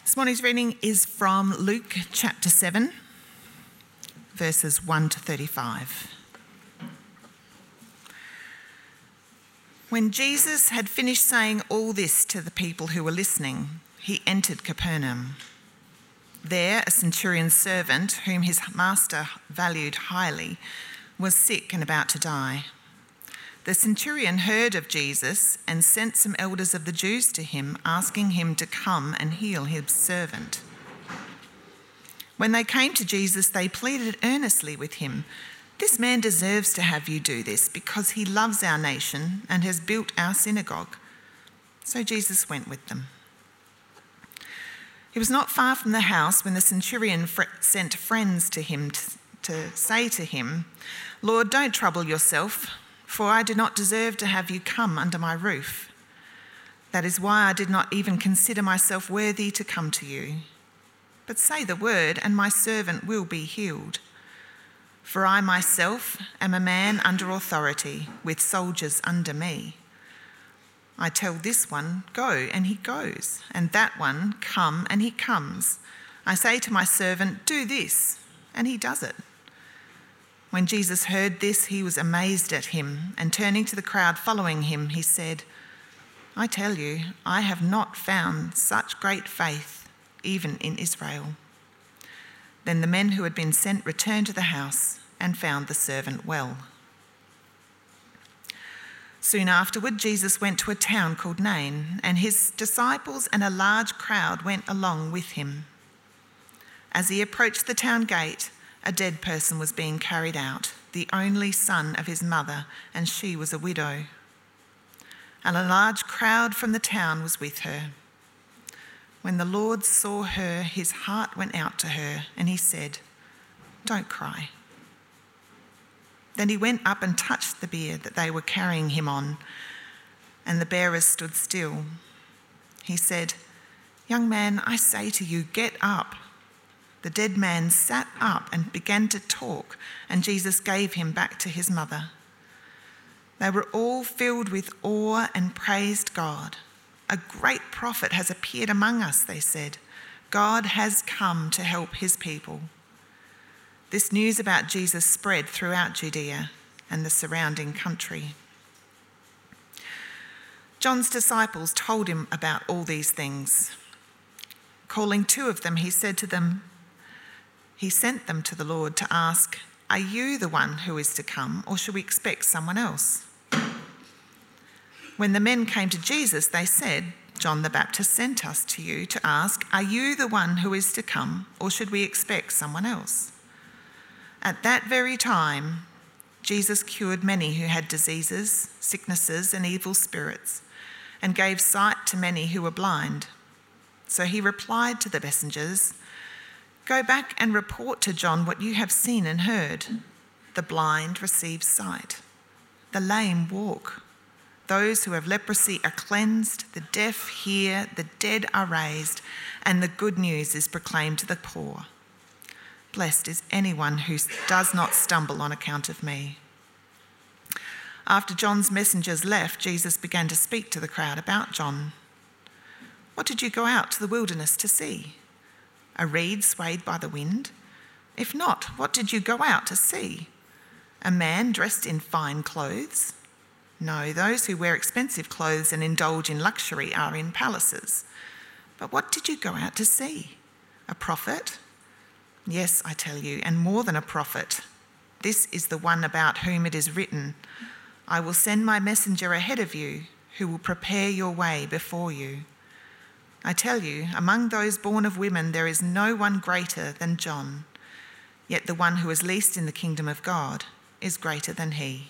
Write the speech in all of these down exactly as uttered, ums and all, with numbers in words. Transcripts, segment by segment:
This morning's reading is from Luke chapter seven, verses one to thirty-five. When Jesus had finished saying all this to the people who were listening, he entered Capernaum. There, a centurion's servant, whom his master valued highly, was sick and about to die. The centurion heard of Jesus and sent some elders of the Jews to him, asking him to come and heal his servant. When they came to Jesus, they pleaded earnestly with him, "This man deserves to have you do this because he loves our nation and has built our synagogue." So Jesus went with them. He was not far from the house when the centurion fr- sent friends to him to, to say to him, "Lord, don't trouble yourself, for I do not deserve to have you come under my roof. That is why I did not even consider myself worthy to come to you. But say the word, and my servant will be healed. For I myself am a man under authority, with soldiers under me. I tell this one, 'Go,' and he goes, and that one, 'Come,' and he comes. I say to my servant, 'Do this,' and he does it." When Jesus heard this, he was amazed at him, and turning to the crowd following him, he said, "I tell you, I have not found such great faith, even in Israel." Then the men who had been sent returned to the house and found the servant well. Soon afterward, Jesus went to a town called Nain, and his disciples and a large crowd went along with him. As he approached the town gate, a dead person was being carried out, the only son of his mother, and she was a widow. And a large crowd from the town was with her. When the Lord saw her, his heart went out to her, and he said, "Don't cry." Then he went up and touched the bier that they were carrying him on, and the bearers stood still. He said, "Young man, I say to you, get up." The dead man sat up and began to talk, and Jesus gave him back to his mother. They were all filled with awe and praised God. "A great prophet has appeared among us," they said. "God has come to help his people." This news about Jesus spread throughout Judea and the surrounding country. John's disciples told him about all these things. Calling two of them, he said to them, He sent them to the Lord to ask, "Are you the one who is to come, or should we expect someone else?" When the men came to Jesus, they said, "John the Baptist sent us to you to ask, 'Are you the one who is to come, or should we expect someone else?'" At that very time, Jesus cured many who had diseases, sicknesses, and evil spirits, and gave sight to many who were blind. So he replied to the messengers, "Go back and report to John what you have seen and heard. The blind receive sight. The lame walk. Those who have leprosy are cleansed. The deaf hear. The dead are raised. And the good news is proclaimed to the poor. Blessed is anyone who does not stumble on account of me." After John's messengers left, Jesus began to speak to the crowd about John. "What did you go out to the wilderness to see? A reed swayed by the wind? If not, what did you go out to see? A man dressed in fine clothes? No, those who wear expensive clothes and indulge in luxury are in palaces. But what did you go out to see? A prophet? Yes, I tell you, and more than a prophet. This is the one about whom it is written, 'I will send my messenger ahead of you, who will prepare your way before you.' I tell you, among those born of women, there is no one greater than John. Yet the one who is least in the kingdom of God is greater than he."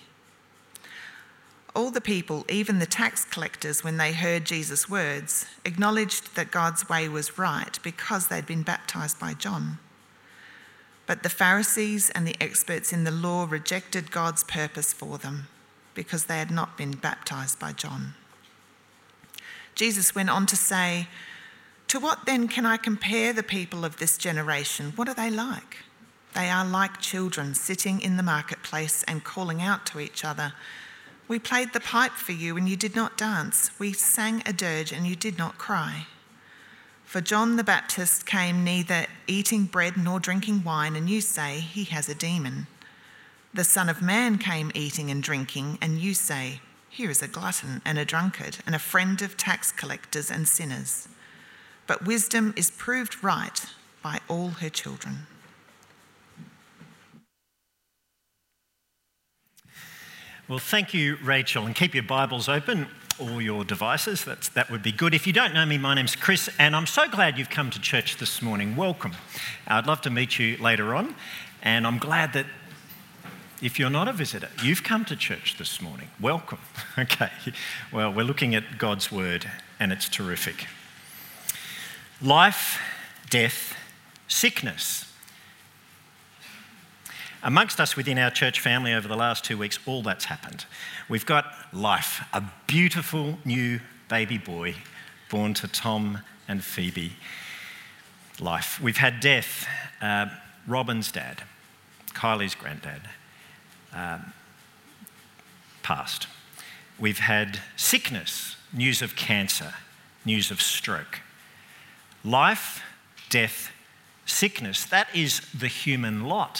All the people, even the tax collectors, when they heard Jesus' words, acknowledged that God's way was right because they'd been baptized by John. But the Pharisees and the experts in the law rejected God's purpose for them because they had not been baptized by John. Jesus went on to say, "To what then can I compare the people of this generation? What are they like? They are like children sitting in the marketplace and calling out to each other, 'We played the pipe for you and you did not dance. We sang a dirge and you did not cry.' For John the Baptist came neither eating bread nor drinking wine, and you say he has a demon. The Son of Man came eating and drinking, and you say, here is a glutton and a drunkard and a friend of tax collectors and sinners. But wisdom is proved right by all her children. Well, thank you, Rachel, and keep your Bibles open, or your devices. That's, that would be good. If you don't know me, my name's Chris, and I'm so glad you've come to church this morning. Welcome. I'd love to meet you later on, and I'm glad that if you're not a visitor, you've come to church this morning. Welcome. Okay, well, we're looking at God's Word, and it's terrific. Life, death, sickness. Amongst us within our church family over the last two weeks, all that's happened. We've got life, a beautiful new baby boy born to Tom and Phoebe. Life. We've had death, uh, Robin's dad, Kylie's granddad, um, passed. We've had sickness, news of cancer, news of stroke. Life, death, sickness. That is the human lot.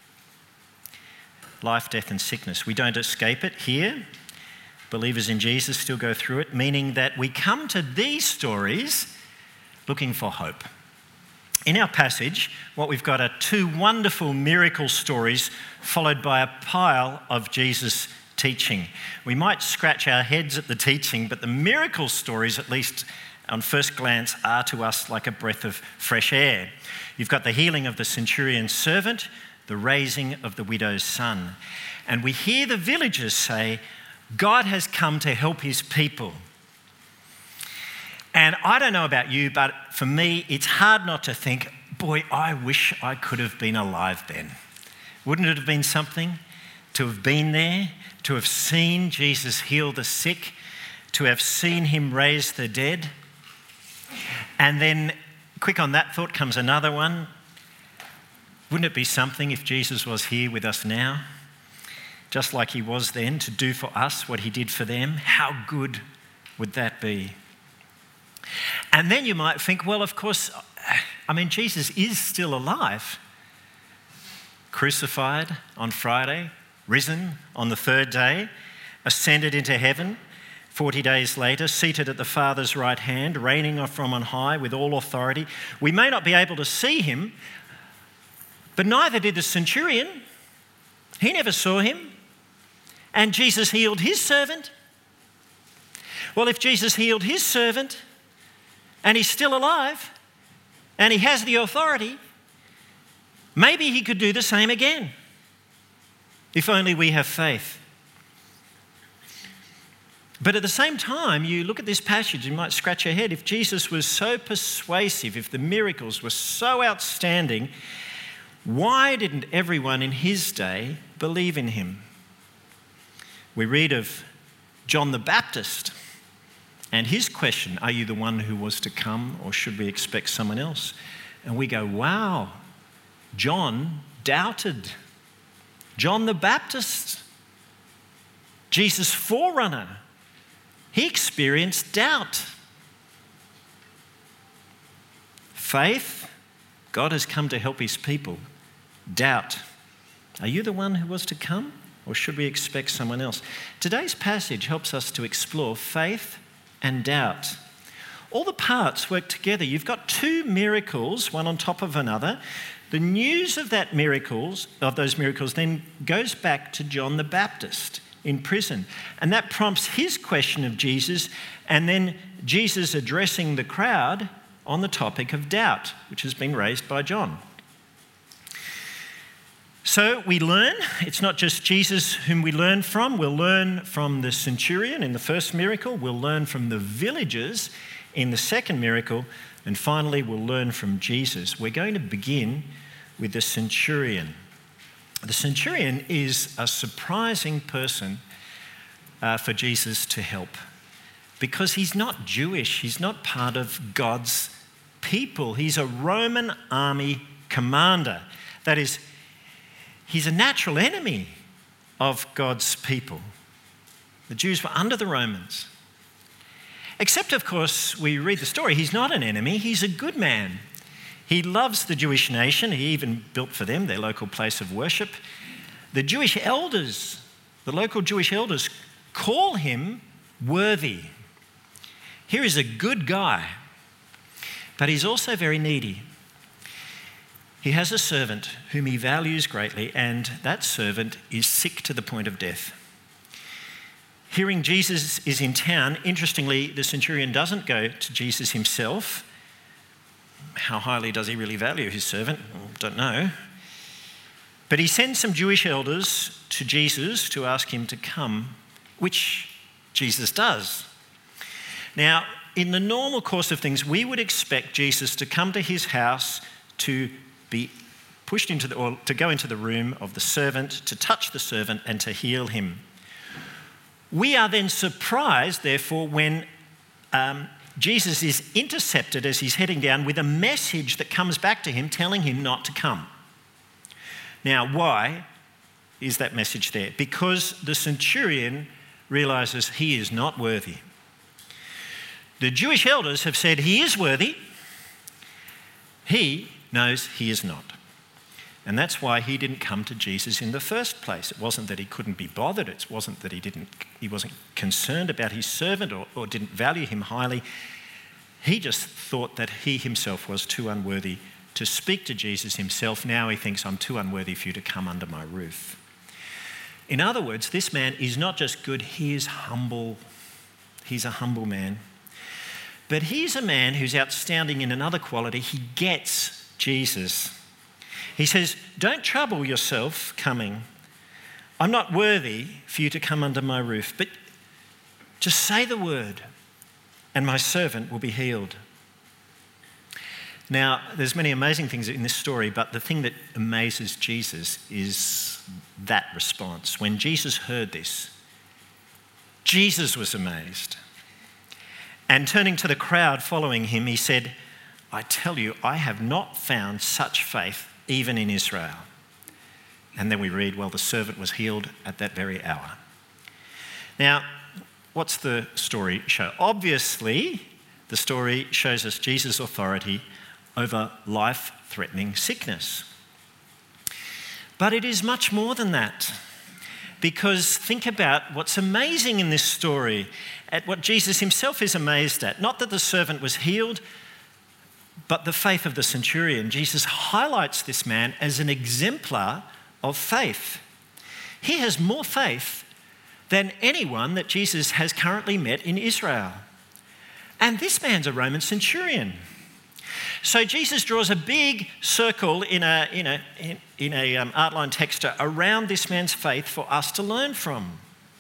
Life, death and sickness. We don't escape it here. Believers in Jesus still go through it, meaning that we come to these stories looking for hope. In our passage, what we've got are two wonderful miracle stories followed by a pile of Jesus' teaching. We might scratch our heads at the teaching, but the miracle stories, at least on first glance, are to us like a breath of fresh air. You've got the healing of the centurion's servant, the raising of the widow's son. And we hear the villagers say, God has come to help his people. And I don't know about you, but for me, it's hard not to think, boy, I wish I could have been alive then. Wouldn't it have been something to have been there, to have seen Jesus heal the sick, to have seen him raise the dead? And then, quick on that thought comes another one. Wouldn't it be something if Jesus was here with us now, just like he was then, to do for us what he did for them? How good would that be? And then you might think, well, of course, I mean, Jesus is still alive. Crucified on Friday, risen on the third day, ascended into heaven, forty days later, seated at the Father's right hand, reigning from on high with all authority. We may not be able to see him, but neither did the centurion. He never saw him. And Jesus healed his servant. Well, if Jesus healed his servant and he's still alive and he has the authority, maybe he could do the same again. If only we have faith. But at the same time, you look at this passage, you might scratch your head. If Jesus was so persuasive, if the miracles were so outstanding, why didn't everyone in his day believe in him? We read of John the Baptist and his question, are you the one who was to come, or should we expect someone else? And we go, wow, John doubted. John the Baptist, Jesus' forerunner, he experienced doubt. Faith, God has come to help his people. Doubt. Are you the one who was to come, or should we expect someone else? Today's passage helps us to explore faith and doubt. All the parts work together. You've got two miracles, one on top of another. The news of that miracles, of those miracles then goes back to John the Baptist in prison. And that prompts his question of Jesus, and then Jesus addressing the crowd on the topic of doubt, which has been raised by John. So we learn, it's not just Jesus whom we learn from. We'll learn from the centurion in the first miracle. We'll learn from the villagers in the second miracle. And finally, we'll learn from Jesus. We're going to begin with the centurion. The centurion is a surprising person uh, for Jesus to help, because he's not Jewish. He's not part of God's people. He's a Roman army commander. That is, he's a natural enemy of God's people. The Jews were under the Romans. Except, of course, we read the story, he's not an enemy, he's a good man. He loves the Jewish nation. He even built for them their local place of worship. The Jewish elders, the local Jewish elders, call him worthy. Here is a good guy, but he's also very needy. He has a servant whom he values greatly, and that servant is sick to the point of death. Hearing Jesus is in town, interestingly, the centurion doesn't go to Jesus himself. How highly does he really value his servant? Don't know. But he sends some Jewish elders to Jesus to ask him to come, which Jesus does. Now, in the normal course of things, we would expect Jesus to come to his house to be pushed into the, or to go into the room of the servant, to touch the servant and to heal him. We are then surprised, therefore, when um, Jesus is intercepted as he's heading down with a message that comes back to him telling him not to come. Now, why is that message there? Because the centurion realises he is not worthy. The Jewish elders have said he is worthy. He knows he is not. And that's why he didn't come to Jesus in the first place. It wasn't that he couldn't be bothered. It wasn't that he didn't. He wasn't concerned about his servant or, or didn't value him highly. He just thought that he himself was too unworthy to speak to Jesus himself. Now he thinks, I'm too unworthy for you to come under my roof. In other words, this man is not just good, he is humble. He's a humble man. But he's a man who's outstanding in another quality. He gets Jesus. He says, don't trouble yourself coming. I'm not worthy for you to come under my roof, but just say the word and my servant will be healed. Now, there's many amazing things in this story, but the thing that amazes Jesus is that response. When Jesus heard this, Jesus was amazed. And turning to the crowd following him, he said, I tell you, I have not found such faith even in Israel. And then we read, well, the servant was healed at that very hour. Now, what's the story show? Obviously, the story shows us Jesus' authority over life-threatening sickness. But it is much more than that. Because think about what's amazing in this story, at what Jesus himself is amazed at. Not that the servant was healed, but the faith of the centurion. Jesus highlights this man as an exemplar of faith. He has more faith than anyone that Jesus has currently met in Israel. And this man's a Roman centurion. So Jesus draws a big circle in a, in a, in, in a um, outline text around this man's faith for us to learn from.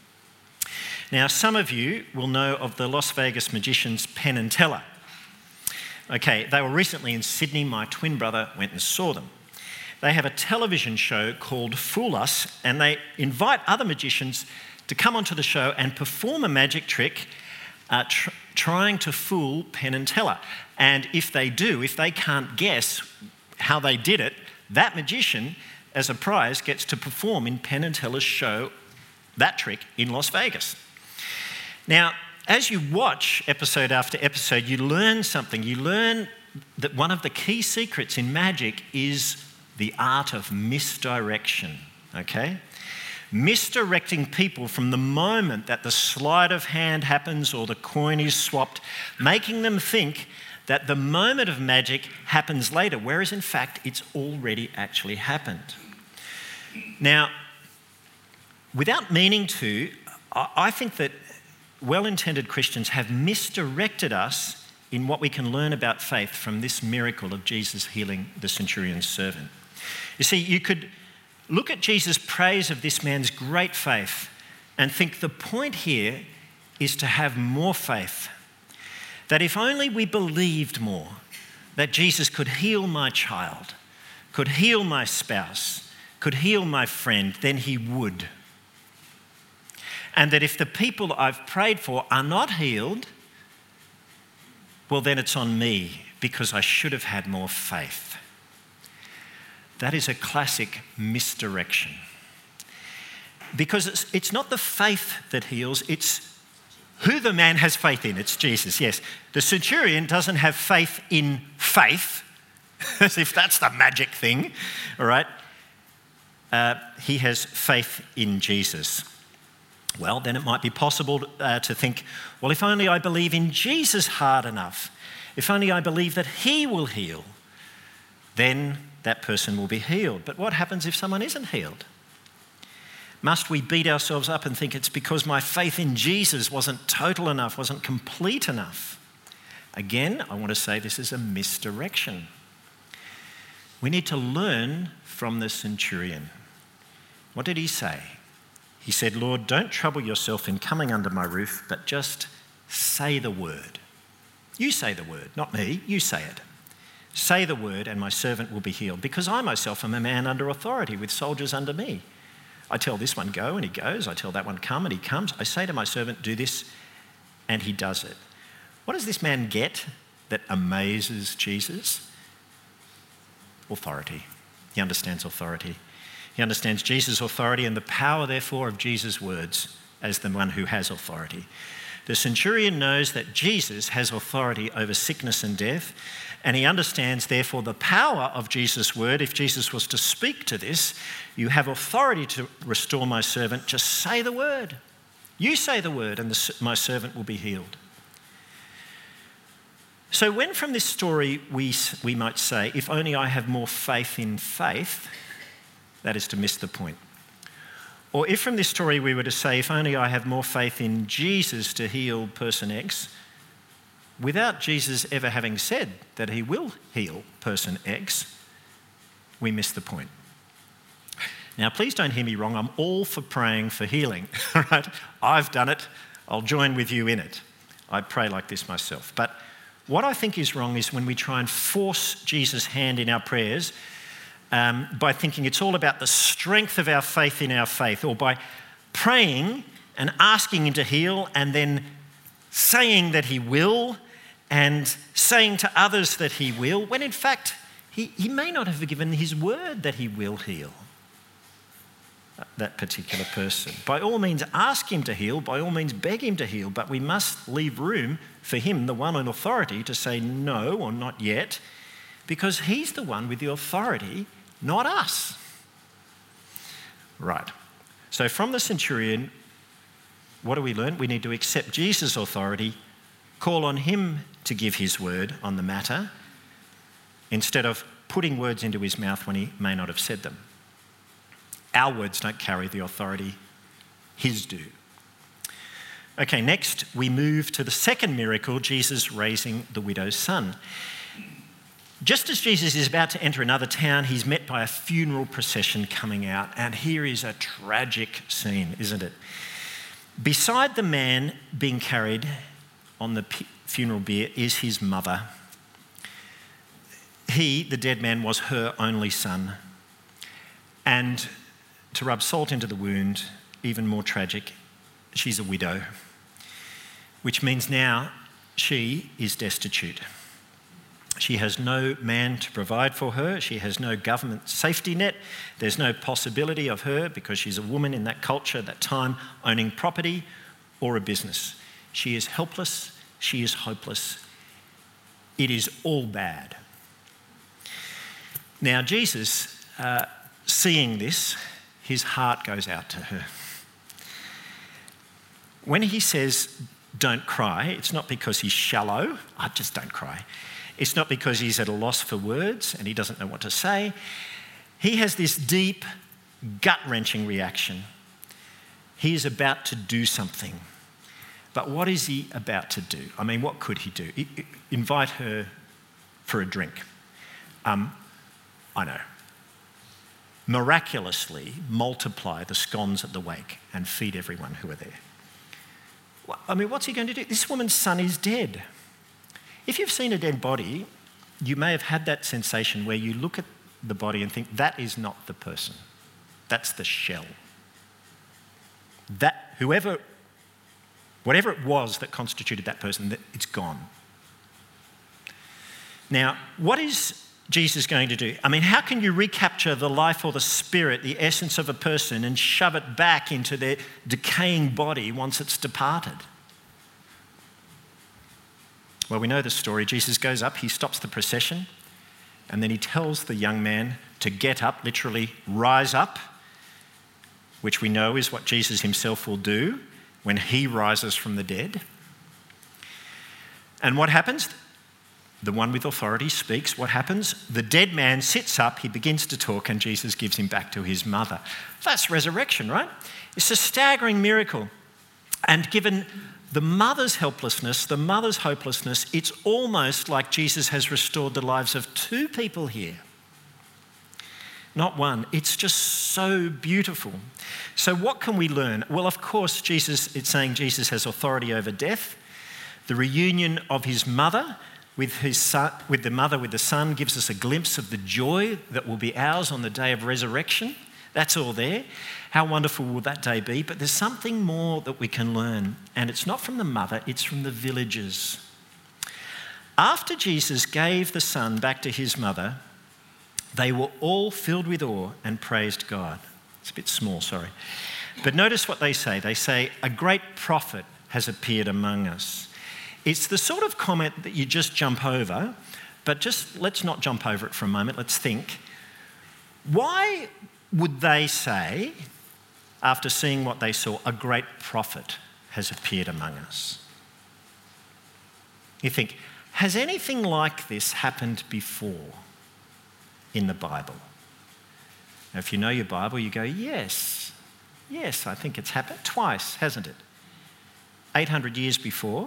Now, some of you will know of the Las Vegas magicians Penn and Teller. Okay, they were recently in Sydney. My twin brother went and saw them. They have a television show called Fool Us, and they invite other magicians to come onto the show and perform a magic trick uh, tr- trying to fool Penn and Teller. And if they do, if they can't guess how they did it, that magician, as a prize, gets to perform in Penn and Teller's show, that trick, in Las Vegas. Now, as you watch episode after episode, you learn something. You learn that one of the key secrets in magic is the art of misdirection, okay? Misdirecting people from the moment that the sleight of hand happens or the coin is swapped, making them think that the moment of magic happens later, whereas in fact it's already actually happened. Now, without meaning to, I think that well-intended Christians have misdirected us in what we can learn about faith from this miracle of Jesus healing the centurion's servant. You see, you could look at Jesus' praise of this man's great faith and think the point here is to have more faith. That if only we believed more, that Jesus could heal my child, could heal my spouse, could heal my friend, then he would. And that if the people I've prayed for are not healed, well, then it's on me because I should have had more faith. That is a classic misdirection. Because it's, it's not the faith that heals, it's who the man has faith in. It's Jesus, yes. The centurion doesn't have faith in faith, as if that's the magic thing, all right? Uh, he has faith in Jesus. Well, then it might be possible uh, to think, well, if only I believe in Jesus hard enough, if only I believe that he will heal, then that person will be healed. But what happens if someone isn't healed? Must we beat ourselves up and think it's because my faith in Jesus wasn't total enough, wasn't complete enough? Again, I want to say this is a misdirection. We need to learn from the centurion. What did he say? He said, Lord, don't trouble yourself in coming under my roof, but just say the word. You say the word, not me, you say it. Say the word and my servant will be healed, because I myself am a man under authority with soldiers under me. I tell this one go and he goes, I tell that one come and he comes. I say to my servant do this and he does it. What does this man get that amazes Jesus? Authority. He understands authority. He understands Jesus' authority and the power, therefore, of Jesus' words as the one who has authority. The centurion knows that Jesus has authority over sickness and death, and he understands, therefore, the power of Jesus' word. If Jesus was to speak to this, you have authority to restore my servant, just say the word. You say the word and the, my servant will be healed. So when from this story we, we might say, if only I have more faith in faith, that is to miss the point. Or if from this story we were to say, if only I have more faith in Jesus to heal person X, without Jesus ever having said that he will heal person X, we miss the point. Now, please don't hear me wrong. I'm all for praying for healing, right? I've done it. I'll join with you in it. I pray like this myself. But what I think is wrong is when we try and force Jesus' hand in our prayers um, by thinking it's all about the strength of our faith in our faith, or by praying and asking him to heal and then saying that he will and saying to others that he will, when in fact he, he may not have given his word that he will heal that particular person. By all means, ask him to heal. By all means, beg him to heal. But we must leave room for him, the one in authority, to say no or not yet, because he's the one with the authority, not us. Right. So from the centurion, what do we learn? We need to accept Jesus' authority, call on him to give his word on the matter, instead of putting words into his mouth when he may not have said them. Our words don't carry the authority, his do. Okay, next we move to the second miracle, Jesus raising the widow's son. Just as Jesus is about to enter another town, he's met by a funeral procession coming out, and here is a tragic scene, isn't it? Beside the man being carried on the funeral bier is his mother. He, the dead man, was her only son. And to rub salt into the wound, even more tragic, she's a widow, which means now she is destitute. She has no man to provide for her. She has no government safety net. There's no possibility of her, because she's a woman in that culture, that time, owning property or a business. She is helpless. She is hopeless. It is all bad. Now, Jesus, uh, seeing this, his heart goes out to her. When he says, don't cry, it's not because he's shallow. I just don't cry. It's not because he's at a loss for words and he doesn't know what to say. He has this deep, gut-wrenching reaction. He is about to do something. But what is he about to do? I mean, what could he do? Invite her for a drink. Um, I know. Miraculously multiply the scones at the wake and feed everyone who are there. I mean, what's he going to do? This woman's son is dead. If you've seen a dead body, you may have had that sensation where you look at the body and think, that is not the person. That's the shell. That, whoever, whatever it was that constituted that person, it's gone. Now, what is Jesus going to do? I mean, how can you recapture the life or the spirit, the essence of a person, and shove it back into their decaying body once it's departed? Well, we know the story. Jesus goes up, he stops the procession, and then he tells the young man to get up, literally rise up, which we know is what Jesus himself will do when he rises from the dead. And what happens? The one with authority speaks. What happens? The dead man sits up, he begins to talk, and Jesus gives him back to his mother. That's resurrection, right? It's a staggering miracle. And given the mother's helplessness, the mother's hopelessness, it's almost like Jesus has restored the lives of two people here. Not one. It's just so beautiful. So what can we learn? Well, of course, Jesus, it's saying Jesus has authority over death. The reunion of his mother with his son, with the mother with the son gives us a glimpse of the joy that will be ours on the day of resurrection. That's all there. How wonderful will that day be? But there's something more that we can learn, and it's not from the mother, it's from the villagers. After Jesus gave the son back to his mother, they were all filled with awe and praised God. It's a bit small, sorry. But notice what they say. They say, a great prophet has appeared among us. It's the sort of comment that you just jump over, but just let's not jump over it for a moment. Let's think. Why would they say, after seeing what they saw, a great prophet has appeared among us? You think, has anything like this happened before in the Bible? Now, if you know your Bible, you go, yes, yes, I think it's happened twice, hasn't it? eight hundred years before,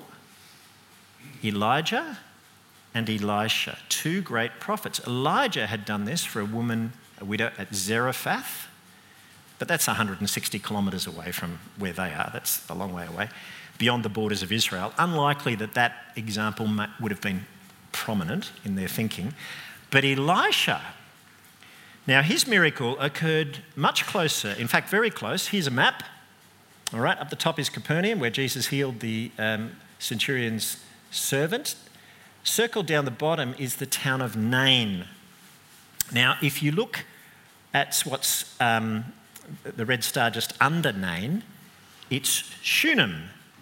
Elijah and Elisha, two great prophets. Elijah had done this for a woman, a widow at Zarephath, but that's one hundred sixty kilometres away from where they are. That's a long way away, beyond the borders of Israel. Unlikely that that example would have been prominent in their thinking. But Elisha, now his miracle occurred much closer, in fact very close. Here's a map. All right, up the top is Capernaum, where Jesus healed the um, centurion's servant. Circled down the bottom is the town of Nain. Now, if you look at what's um, the red star just under Nain, it's Shunem,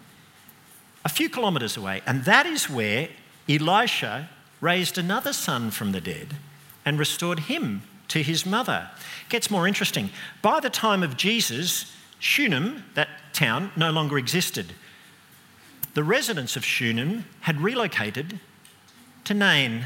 a few kilometres away. And that is where Elisha raised another son from the dead and restored him to his mother. It gets more interesting. By the time of Jesus, Shunem, that town, no longer existed. The residents of Shunem had relocated to Nain.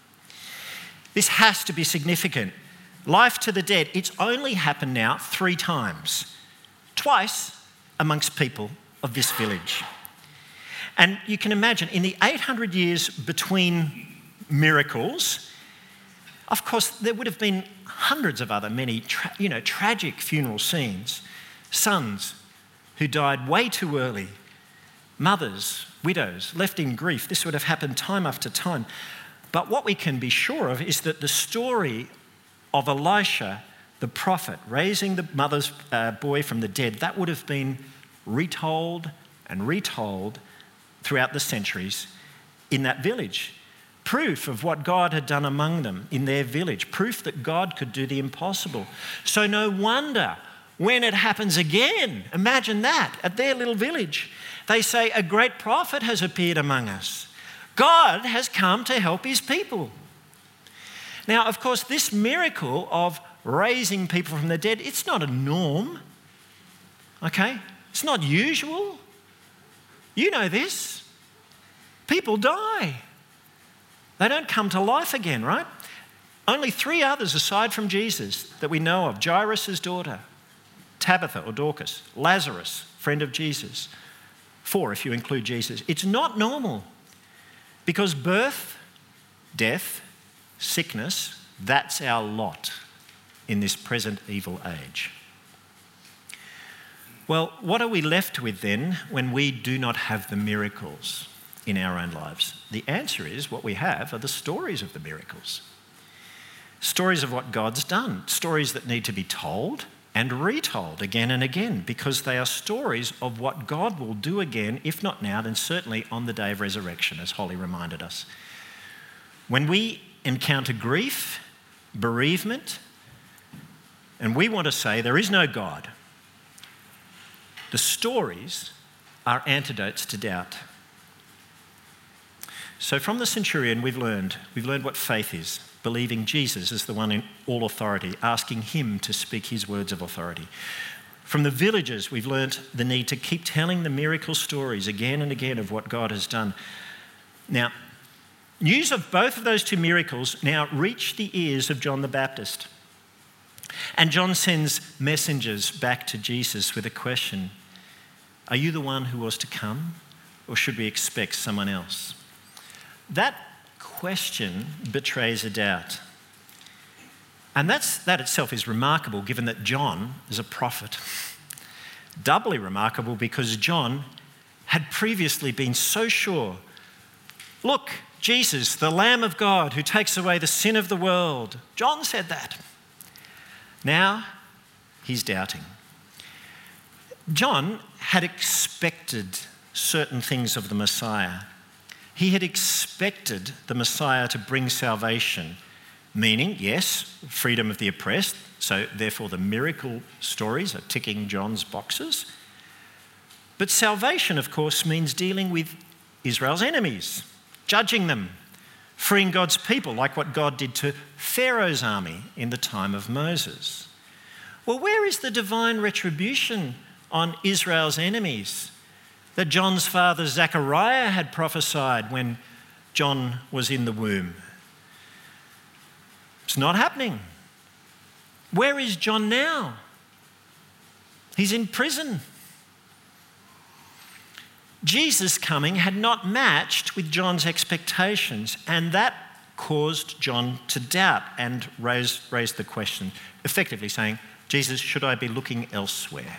This has to be significant. Life to the dead, it's only happened now three times. Twice amongst people of this village. And you can imagine, in the eight hundred years between miracles, of course, there would have been hundreds of other many, tra- you know, tragic funeral scenes. Sons who died way too early, mothers, widows, left in grief. This would have happened time after time. But what we can be sure of is that the story of Elisha, the prophet, raising the mother's uh, boy from the dead, that would have been retold and retold throughout the centuries in that village. Proof of what God had done among them in their village. Proof that God could do the impossible. So no wonder when it happens again, imagine that, at their little village, they say, a great prophet has appeared among us. God has come to help his people. Now, of course, this miracle of raising people from the dead, it's not a norm, okay? It's not usual. You know this. People die. They don't come to life again, right? Only three others aside from Jesus that we know of. Jairus' daughter, Tabitha or Dorcas, Lazarus, friend of Jesus. Four if you include Jesus. It's not normal because birth, death, sickness, that's our lot in this present evil age. Well, what are we left with then when we do not have the miracles in our own lives? The answer is what we have are the stories of the miracles. Stories of what God's done. Stories that need to be told and retold again and again because they are stories of what God will do again, if not now, then certainly on the day of resurrection, as Holly reminded us. When we encounter grief, bereavement, and we want to say there is no God, the stories are antidotes to doubt. So from the centurion, we've learned, we've learned what faith is, believing Jesus is the one in all authority, asking him to speak his words of authority. From the villagers, we've learnt the need to keep telling the miracle stories again and again of what God has done. Now, news of both of those two miracles now reach the ears of John the Baptist. And John sends messengers back to Jesus with a question. Are you the one who was to come, or should we expect someone else? That question betrays a doubt. And that's, that itself is remarkable, given that John is a prophet. Doubly remarkable because John had previously been so sure. Look, Jesus, the Lamb of God who takes away the sin of the world. John said that. Now he's doubting. John had expected certain things of the Messiah. He had expected the Messiah to bring salvation, meaning, yes, freedom of the oppressed, so therefore the miracle stories are ticking John's boxes. But salvation, of course, means dealing with Israel's enemies, judging them, freeing God's people, like what God did to Pharaoh's army in the time of Moses. Well, where is the divine retribution on Israel's enemies that John's father Zechariah had prophesied when John was in the womb? It's not happening. Where is John now? He's in prison. Jesus' coming had not matched with John's expectations, and that caused John to doubt and raise, raise the question, effectively saying, Jesus, should I be looking elsewhere?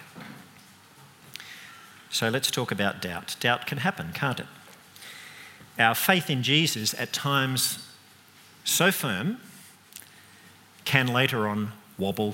So let's talk about doubt. Doubt can happen, can't it? Our faith in Jesus, at times so firm, can later on wobble.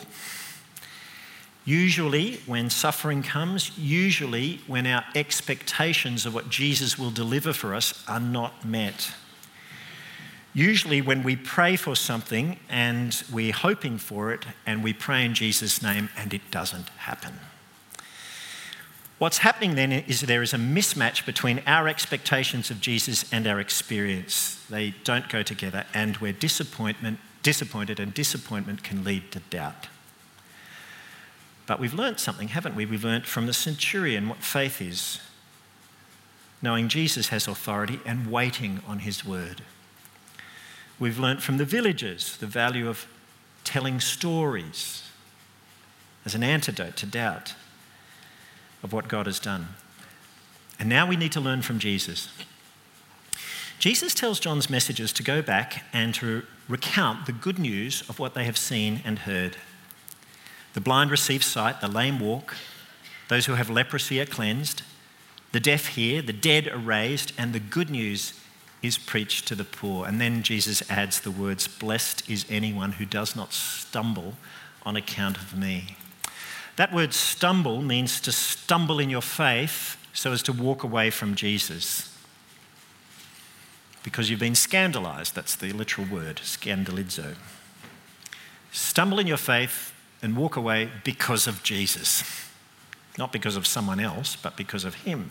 Usually when suffering comes, usually when our expectations of what Jesus will deliver for us are not met. Usually when we pray for something and we're hoping for it and we pray in Jesus' name and it doesn't happen. What's happening then is there is a mismatch between our expectations of Jesus and our experience. They don't go together, and we're disappointment, disappointed, and disappointment can lead to doubt. But we've learnt something, haven't we? We've learnt from the centurion what faith is, knowing Jesus has authority and waiting on his word. We've learnt from the villagers the value of telling stories as an antidote to doubt of what God has done. And now we need to learn from Jesus. Jesus tells John's messengers to go back and to recount the good news of what they have seen and heard. The blind receive sight, the lame walk, those who have leprosy are cleansed, the deaf hear, the dead are raised, and the good news is preached to the poor. And then Jesus adds the words, blessed is anyone who does not stumble on account of me. That word stumble means to stumble in your faith so as to walk away from Jesus. Because you've been scandalized, that's the literal word, scandalizo. Stumble in your faith and walk away because of Jesus. Not because of someone else, but because of him.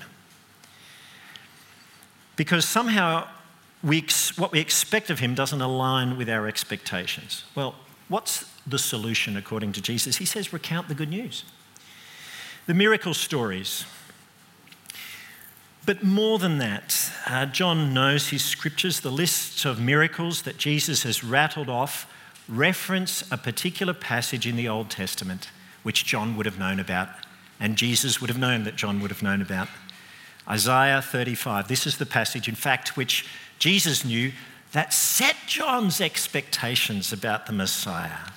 Because somehow we ex- what we expect of him doesn't align with our expectations. Well, what's the solution according to Jesus? He says, recount the good news. The miracle stories. But more than that, uh, John knows his scriptures. The lists of miracles that Jesus has rattled off reference a particular passage in the Old Testament, which John would have known about, and Jesus would have known that John would have known about. Isaiah thirty-five. This is the passage, in fact, which Jesus knew that set John's expectations about the Messiah.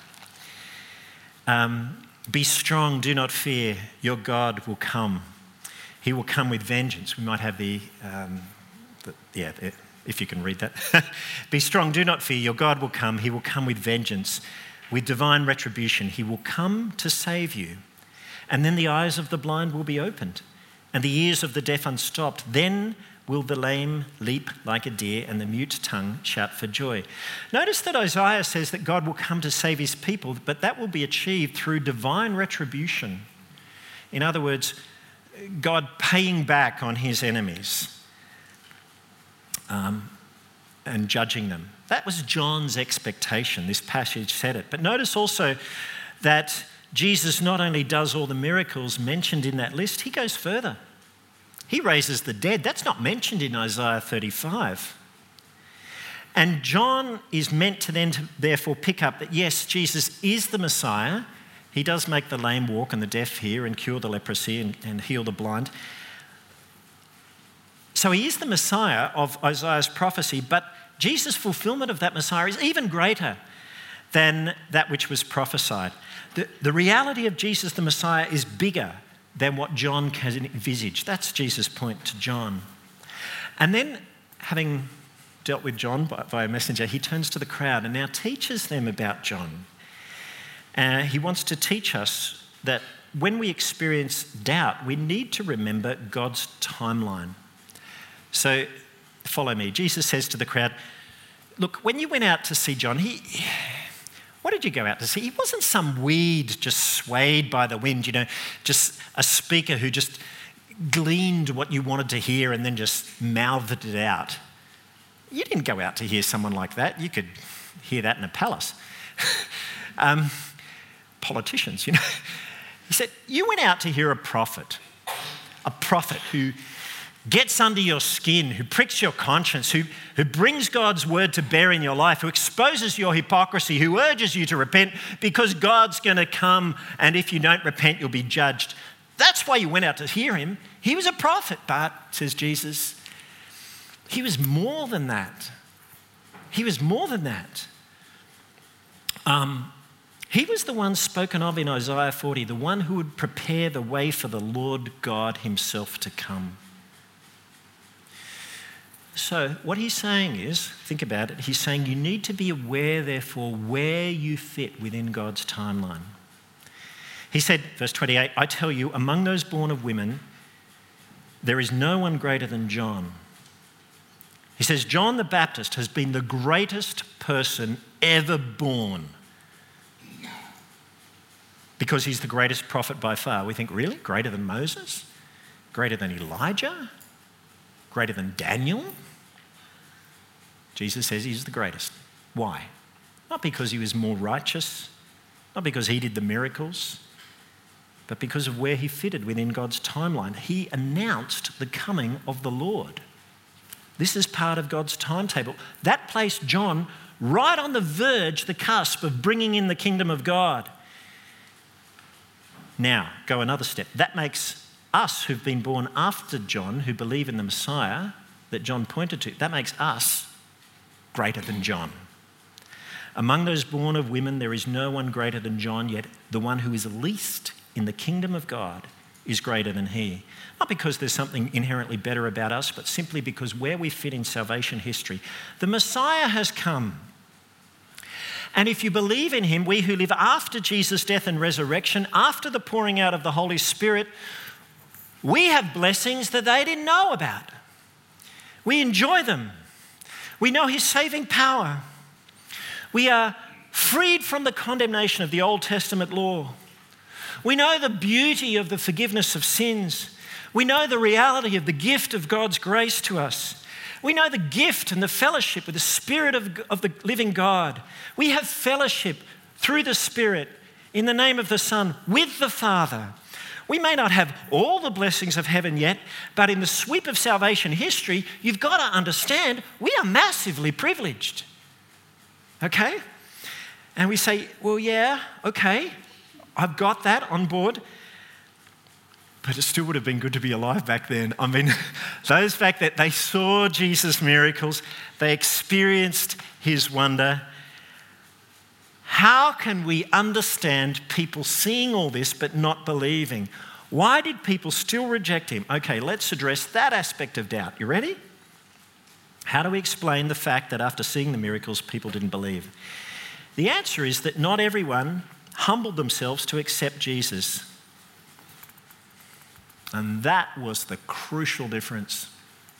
Um, Be strong, do not fear, your God will come. He will come with vengeance. We might have the, um, the yeah, if you can read that. Be strong, do not fear, your God will come. He will come with vengeance, with divine retribution. He will come to save you. And then the eyes of the blind will be opened, and the ears of the deaf unstopped. Then will the lame leap like a deer, and the mute tongue shout for joy. Notice that Isaiah says that God will come to save his people, but that will be achieved through divine retribution. In other words, God paying back on his enemies. Um, and judging them. That was John's expectation. This passage said it. But notice also that Jesus not only does all the miracles mentioned in that list, he goes further. He raises the dead. That's not mentioned in Isaiah thirty-five. And John is meant to then to therefore pick up that yes, Jesus is the Messiah. He does make the lame walk and the deaf hear and cure the leprosy and, and heal the blind. So he is the Messiah of Isaiah's prophecy, but Jesus' fulfillment of that Messiah is even greater than that which was prophesied. The, the reality of Jesus the Messiah is bigger than what John can envisage. That's Jesus' point to John. And then, having dealt with John via messenger, he turns to the crowd and now teaches them about John. Uh, he wants to teach us that when we experience doubt, we need to remember God's timeline. So, follow me. Jesus says to the crowd, look, when you went out to see John, he... what did you go out to see? He wasn't some weed just swayed by the wind, you know, just a speaker who just gleaned what you wanted to hear and then just mouthed it out. You didn't go out to hear someone like that. You could hear that in a palace. um, politicians, you know. He said, you went out to hear a prophet, a prophet who gets under your skin, who pricks your conscience, who, who brings God's word to bear in your life, who exposes your hypocrisy, who urges you to repent because God's going to come and if you don't repent, you'll be judged. That's why you went out to hear him. He was a prophet, but, says Jesus, he was more than that. He was more than that. Um, he was the one spoken of in Isaiah forty, the one who would prepare the way for the Lord God himself to come. So what he's saying is, think about it, he's saying you need to be aware, therefore, where you fit within God's timeline. He said, verse twenty-eight, I tell you, among those born of women, there is no one greater than John. He says, John the Baptist has been the greatest person ever born because he's the greatest prophet by far. We think, really? Greater than Moses? Greater than Elijah? Greater than Daniel? Jesus says he's the greatest. Why? Not because he was more righteous, not because he did the miracles, but because of where he fitted within God's timeline. He announced the coming of the Lord. This is part of God's timetable. That placed John right on the verge, the cusp of bringing in the kingdom of God. Now, go another step. That makes us who've been born after John, who believe in the Messiah that John pointed to, that makes us greater than John. Among those born of women, there is no one greater than John, yet the one who is least in the kingdom of God is greater than he. Not because there's something inherently better about us, but simply because where we fit in salvation history, the Messiah has come. And if you believe in him, we who live after Jesus' death and resurrection, after the pouring out of the Holy Spirit, we have blessings that they didn't know about. We enjoy them. We know his saving power. We are freed from the condemnation of the Old Testament law. We know the beauty of the forgiveness of sins. We know the reality of the gift of God's grace to us. We know the gift and the fellowship with the Spirit of, of the living God. We have fellowship through the Spirit in the name of the Son with the Father. We may not have all the blessings of heaven yet, but in the sweep of salvation history, you've got to understand we are massively privileged. Okay? And we say, well, yeah, okay, I've got that on board. But it still would have been good to be alive back then. I mean, those back then, they saw Jesus' miracles. They experienced his wonder. How can we understand people seeing all this but not believing? Why did people still reject him? Okay, let's address that aspect of doubt. You ready? How do we explain the fact that after seeing the miracles, people didn't believe? The answer is that not everyone humbled themselves to accept Jesus. And that was the crucial difference.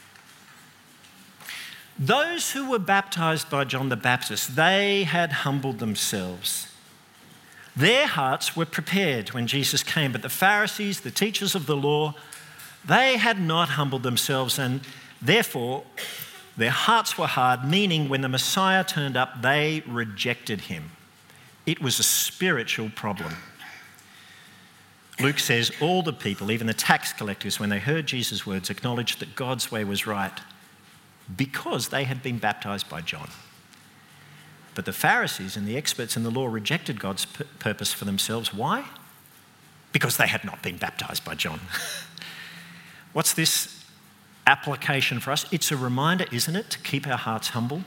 Those who were baptized by John the Baptist, they had humbled themselves. Their hearts were prepared when Jesus came, but the Pharisees, the teachers of the law, they had not humbled themselves, and therefore Their hearts were hard, meaning when the Messiah turned up, they rejected him. It was a spiritual problem. Luke says all the people, even the tax collectors, when they heard Jesus' words, acknowledged that God's way was right because they had been baptized by John. But the Pharisees and the experts in the law rejected God's p- purpose for themselves. Why? Because they had not been baptized by John. What's this application for us? It's a reminder, isn't it, to keep our hearts humble,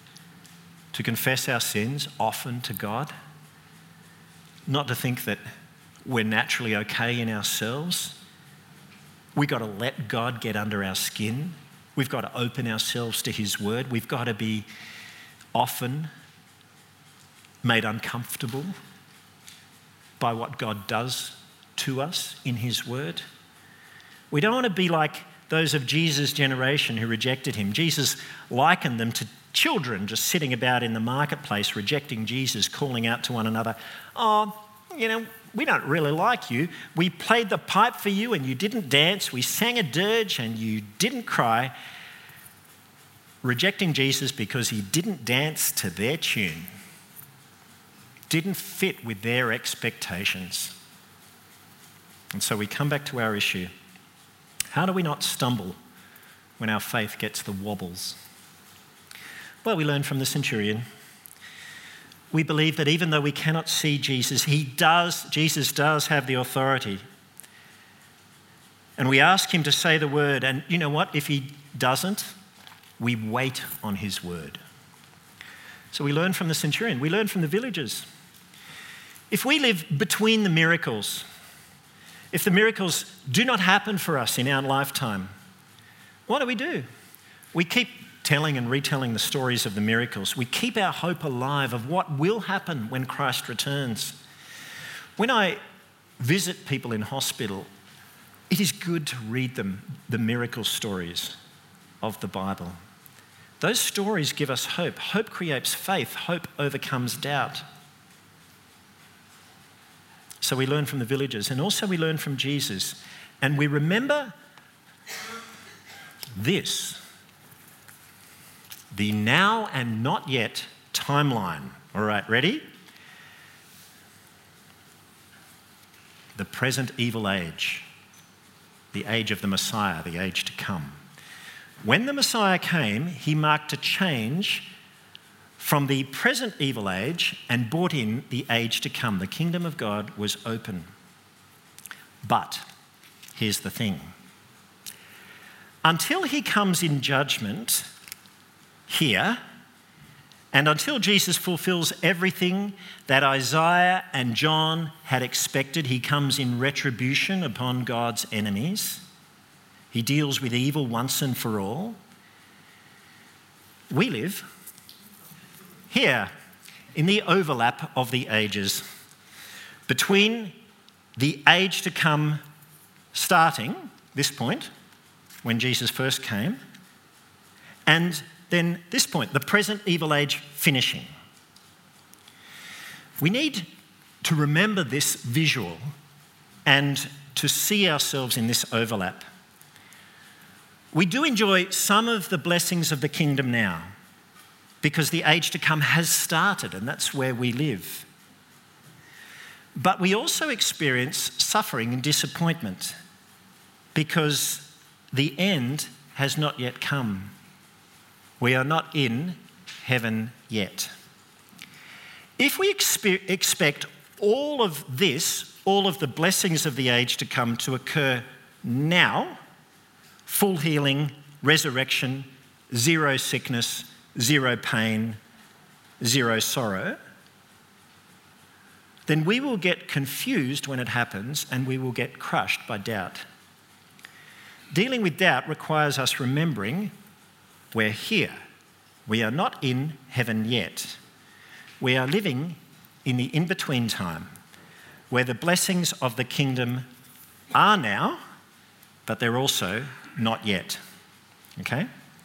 to confess our sins often to God, not to think that we're naturally okay in ourselves. We've got to let God get under our skin. We've got to open ourselves to his word. We've got to be often made uncomfortable by what God does to us in his word. We don't want to be like those of Jesus' generation who rejected him. Jesus likened them to children just sitting about in the marketplace, rejecting Jesus, calling out to one another, "Oh, you know, we don't really like you. We played the pipe for you and you didn't dance. We sang a dirge and you didn't cry." Rejecting Jesus because he didn't dance to their tune, didn't fit with their expectations. And so we come back to our issue. How do we not stumble when our faith gets the wobbles? Well, we learn from the centurion. We believe that even though we cannot see Jesus, he does, Jesus does have the authority. And we ask him to say the word. And you know what? If he doesn't, we wait on his word. So we learn from the centurion. We learn from the villagers. If we live between the miracles, if the miracles do not happen for us in our lifetime, what do we do? We keep telling and retelling the stories of the miracles. We keep our hope alive of what will happen when Christ returns. When I visit people in hospital, it is good to read them, the miracle stories of the Bible. Those stories give us hope. Hope creates faith. Hope overcomes doubt. So we learn from the villagers, and also we learn from Jesus. And we remember this, the now and not yet timeline. All right, ready? The present evil age, the age of the Messiah, the age to come. When the Messiah came, he marked a change from the present evil age and brought in the age to come. The kingdom of God was open. But here's the thing. Until he comes in judgment here, and until Jesus fulfills everything that Isaiah and John had expected, he comes in retribution upon God's enemies. He deals with evil once and for all. We live here in the overlap of the ages, between the age to come starting, this point, when Jesus first came, and then this point, the present evil age finishing. We need to remember this visual and to see ourselves in this overlap. We do enjoy some of the blessings of the kingdom now because the age to come has started, and that's where we live. But we also experience suffering and disappointment because the end has not yet come. We are not in heaven yet. If we expe- expect all of this, all of the blessings of the age to come to occur now, full healing, resurrection, zero sickness, zero pain, zero sorrow, then we will get confused when it happens and we will get crushed by doubt. Dealing with doubt requires us remembering we're here. We are not in heaven yet. We are living in the in-between time where the blessings of the kingdom are now, but they're also not yet. Okay?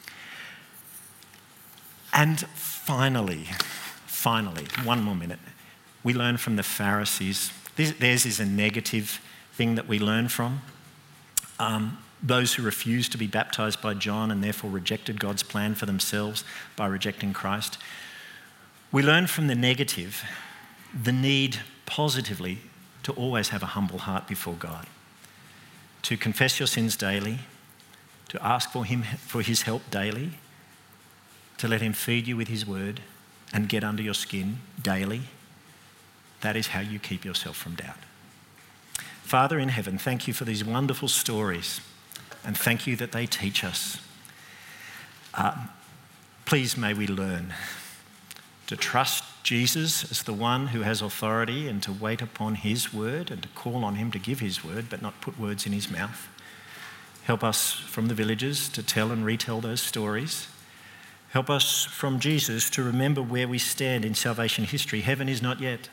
And finally, finally, one more minute. We learn from the Pharisees. Theirs is a negative thing that we learn from. Um, those who refused to be baptized by John and therefore rejected God's plan for themselves by rejecting Christ. We learn from the negative the need positively to always have a humble heart before God, to confess your sins daily, to ask for him for his help daily, to let him feed you with his word and get under your skin daily. That is how you keep yourself from doubt. Father in heaven, thank you for these wonderful stories, and thank you that they teach us. Uh, please may we learn to trust Jesus as the one who has authority and to wait upon his word and to call on him to give his word but not put words in his mouth. Help us from the villages to tell and retell those stories. Help us from Jesus to remember where we stand in salvation history. Heaven is not yet,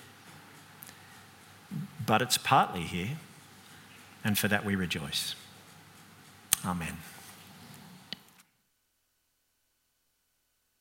but it's partly here, and for that we rejoice. Amen.